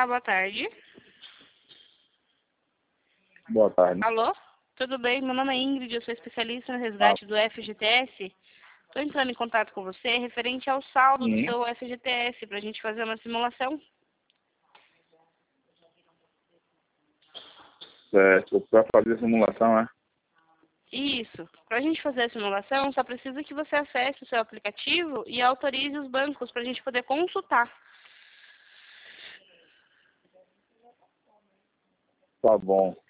Olá, boa tarde. Boa tarde. Alô? Tudo bem? Meu nome é Ingrid, eu sou especialista no resgate do FGTS. Estou entrando em contato com você referente ao saldo do seu FGTS para a gente fazer uma simulação. Certo, para fazer a simulação, né? Isso. Para a gente fazer a simulação, só precisa que você acesse o seu aplicativo e autorize os bancos para a gente poder consultar. Tá bom.